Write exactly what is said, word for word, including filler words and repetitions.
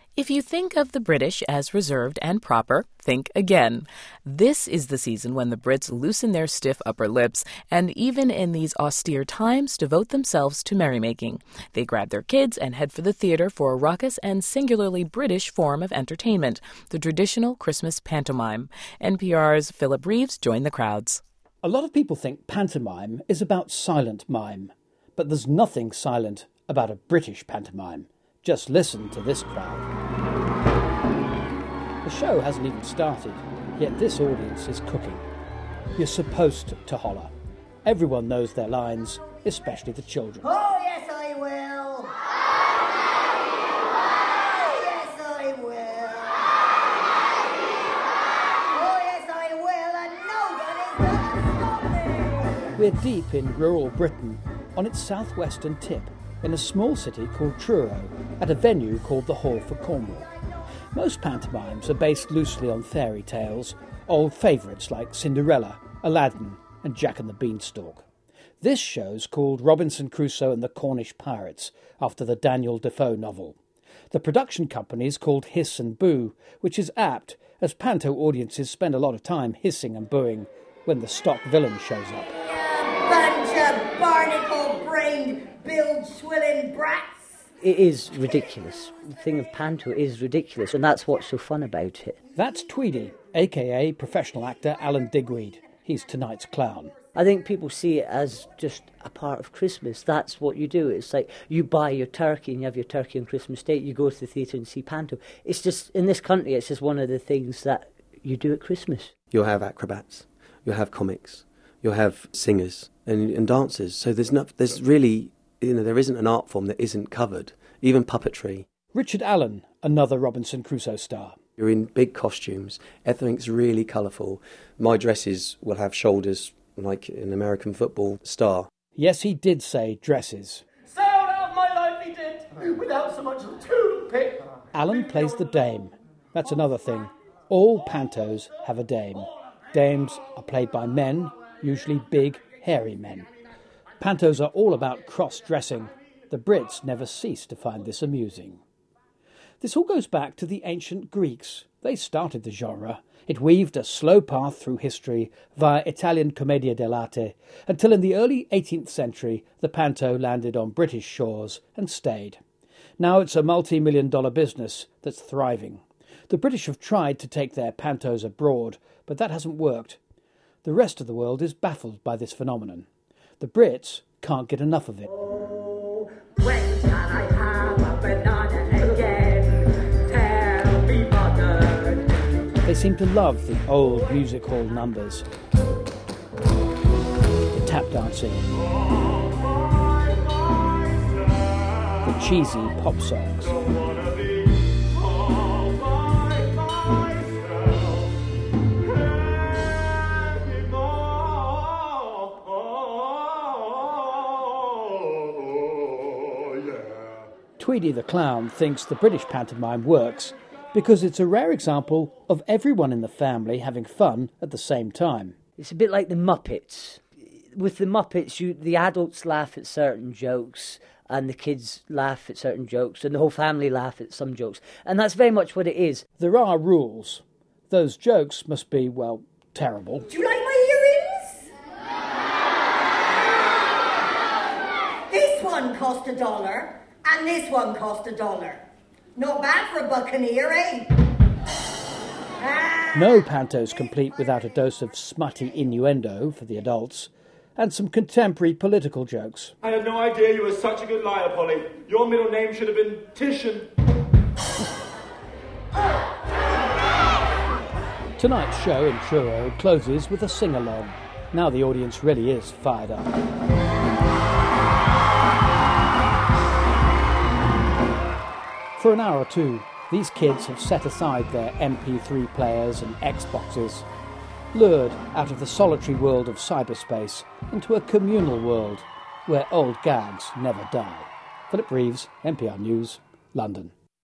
If you think of the British as reserved and proper, think again. This is the season when the Brits loosen their stiff upper lips and even in these austere times devote themselves to merrymaking. They grab their kids and head for the theatre for a raucous and singularly British form of entertainment, the traditional Christmas pantomime. N P R's Philip Reeves joined the crowds. A lot of people think pantomime is about silent mime, but there's nothing silent about a British pantomime. Just listen to this crowd. The show hasn't even started, yet this audience is cooking. You're supposed to holler. Everyone knows their lines, especially the children. Oh, yes, I will. Oh, yes, I will. Oh, yes, I will, and nobody's gonna stop me. We're deep in rural Britain, on its southwestern tip, in a small city called Truro, at a venue called the Hall for Cornwall. Most pantomimes are based loosely on fairy tales, old favourites like Cinderella, Aladdin and Jack and the Beanstalk. This show's called Robinson Crusoe and the Cornish Pirates, after the Daniel Defoe novel. The production company is called Hiss and Boo, which is apt, as panto audiences spend a lot of time hissing and booing when the stock villain shows up. Bunch of barnacle-brained, bilge-swilling brats. It is ridiculous. The thing of panto is ridiculous, and that's what's so fun about it. That's Tweedy, a k a professional actor Alan Digweed. He's tonight's clown. I think people see it as just a part of Christmas. That's what you do. It's like you buy your turkey and you have your turkey on Christmas Day. You go to the theatre and see panto. It's just, in this country, it's just one of the things that you do at Christmas. You'll have acrobats, you'll have comics, you'll have singers and, and dancers. So there's not, there's really, you know, there isn't an art form that isn't covered, even puppetry. Richard Allen, another Robinson Crusoe star. You're in big costumes, everything's really colourful. My dresses will have shoulders like an American football star. Yes, he did say dresses. Sailed out of my life he did, without so much as a toothpick. Alan plays the dame. That's another thing. All pantos have a dame. Dames are played by men, usually big, hairy men. Pantos are all about cross-dressing. The Brits never cease to find this amusing. This all goes back to the ancient Greeks. They started the genre. It weaved a slow path through history via Italian commedia dell'arte until in the early eighteenth century the panto landed on British shores and stayed. Now it's a multi-million dollar business that's thriving. The British have tried to take their pantos abroad, but that hasn't worked. The rest of the world is baffled by this phenomenon. The Brits can't get enough of it. Oh, when can I have a banana again? Tell me, mother. They seem to love the old music hall numbers, the tap dancing, the cheesy pop songs. Tweedy the clown thinks the British pantomime works because it's a rare example of everyone in the family having fun at the same time. It's a bit like the Muppets. With the Muppets, you, the adults laugh at certain jokes and the kids laugh at certain jokes and the whole family laugh at some jokes. And that's very much what it is. There are rules. Those jokes must be, well, terrible. Do you like my earrings? This one cost a dollar. And this one cost a dollar. Not bad for a buccaneer, eh? Ah. No panto's complete without a dose of smutty innuendo for the adults and some contemporary political jokes. I had no idea you were such a good liar, Polly. Your middle name should have been Titian. Tonight's show in Truro closes with a sing-along. Now the audience really is fired up. For an hour or two, these kids have set aside their M P three players and Xboxes, lured out of the solitary world of cyberspace into a communal world where old gags never die. Philip Reeves, N P R News, London.